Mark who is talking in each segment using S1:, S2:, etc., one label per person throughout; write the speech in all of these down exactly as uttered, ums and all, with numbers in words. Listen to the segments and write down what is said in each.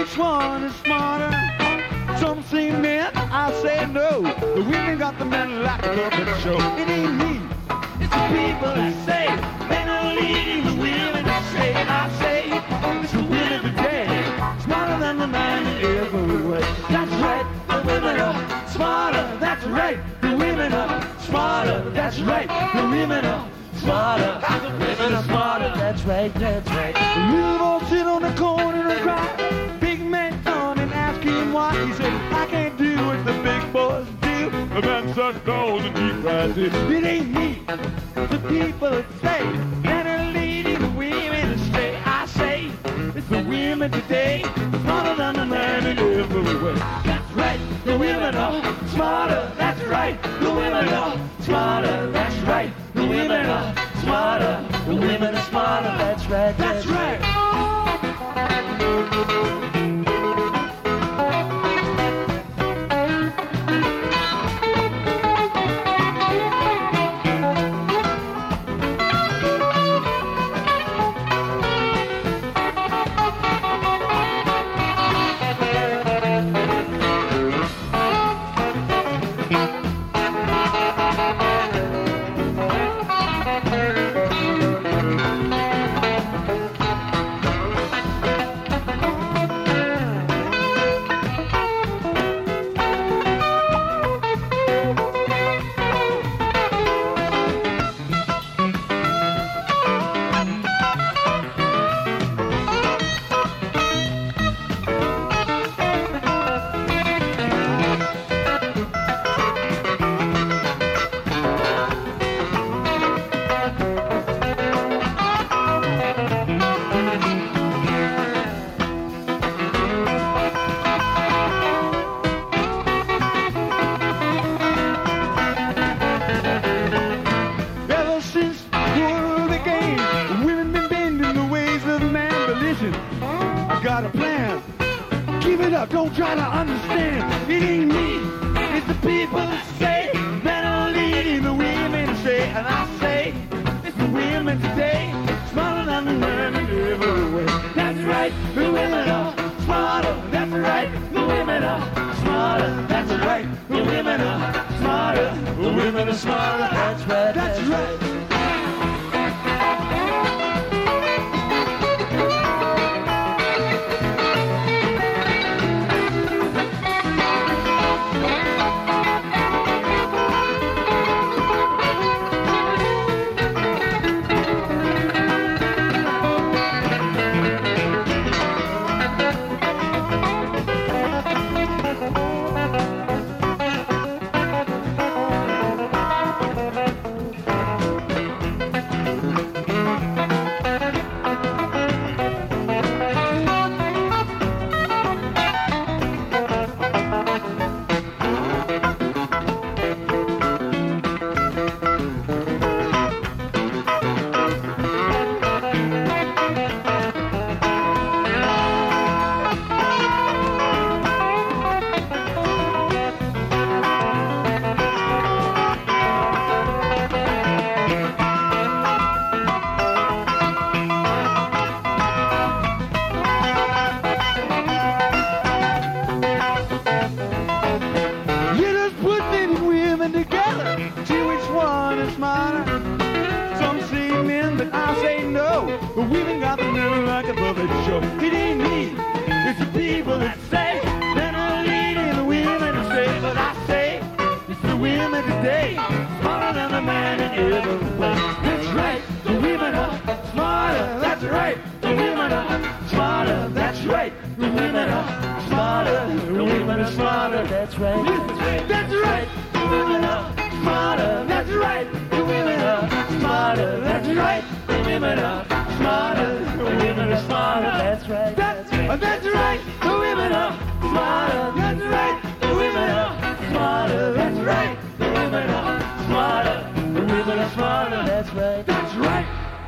S1: which one is smarter? Some say men, I say no. The women got the men like a puppet show. It ain't me, it's the people that say men are leading the women that say. I say it's the women today, smarter than the man in every way. That's right, the women are smarter. That's right, the women are smarter. That's right, the women are smarter. The women are smarter. That's right, that's right. The little boy sit on the corner and cry. Big man come and ask him why. He said, I can't do what the big boys do. The man sat down and he cries, it ain't me, it's the people that say men are leading the women that stay. I say it's the women today, smarter than the man in every way. That's right, the women are smarter. That's right, the women are smarter. That's right, the women are smarter. The women are smarter. That's right, that's right. Don't try to understand, it ain't me, it's the people that say men are leading the women say. And I say it's the women today, smarter than the men in every way. That's right, the women are smarter. That's right, the women are smarter. That's right, the women are smarter. The women are smarter. That's right, that's right.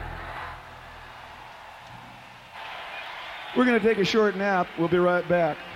S1: We're going to take a short nap. We'll be right back.